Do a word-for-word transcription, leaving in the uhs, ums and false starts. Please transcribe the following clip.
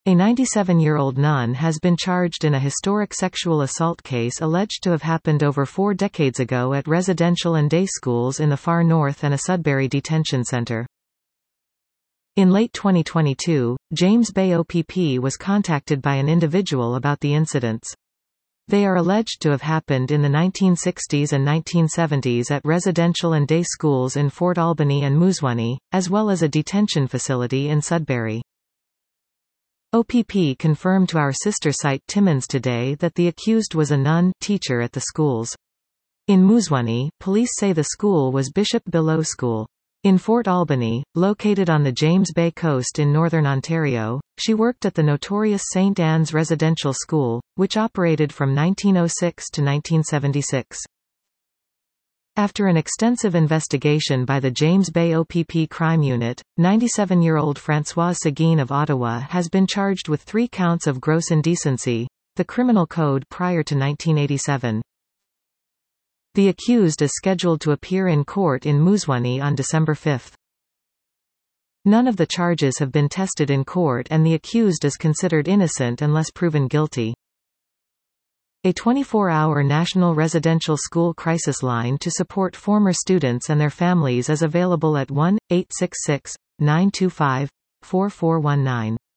A ninety-seven-year-old nun has been charged in a historic sexual assault case alleged to have happened over four decades ago at residential and day schools in the far north and a Sudbury detention center. In late twenty twenty-two, James Bay O P P was contacted by an individual about the incidents. They are alleged to have happened in the nineteen sixties and nineteen seventies at residential and day schools in Fort Albany and Moosonee, as well as a detention facility in Sudbury. O P P confirmed to our sister site Timmins today that the accused was a nun teacher at the schools. In Moosonee, police say the school was Bishop Below School. In Fort Albany, located on the James Bay coast in northern Ontario, she worked at the notorious Saint Anne's Residential School, which operated from nineteen oh six to nineteen seventy-six. After an extensive investigation by the James Bay O P P Crime Unit, ninety-seven-year-old Françoise Seguin of Ottawa has been charged with three counts of gross indecency, the criminal code prior to nineteen eighty-seven. The accused is scheduled to appear in court in Moosonee on December fifth. None of the charges have been tested in court and the accused is considered innocent unless proven guilty. A twenty-four hour National Residential School Crisis Line to support former students and their families is available at one eight six six, nine two five, four four one nine.